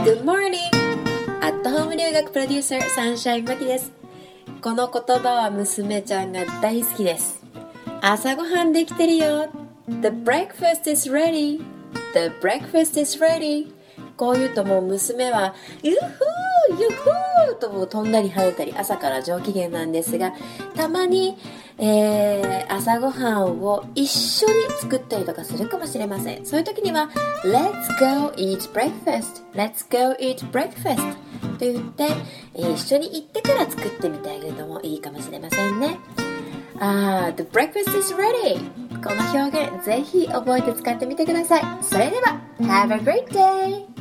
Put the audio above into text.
Good morning! アットホーム留学プロデューサーサンシャインマキです。この言葉は娘ちゃんが大好きです。朝ごはんできてるよ。The breakfast is ready. The breakfast is ready. こう言うともう娘はユッフーユッフーともう飛んだり跳ねたり朝から上機嫌なんですが、たまに、朝ごはんを一緒に作ったりとかするかもしれません。そういう時には Let's go eat breakfast. Let's go eat breakfast. と言って、一緒に行ってから作ってみてあげるのもいいかもしれませんね。The breakfast is ready. この表現ぜひ覚えて使ってみてください。それでは Have a great day!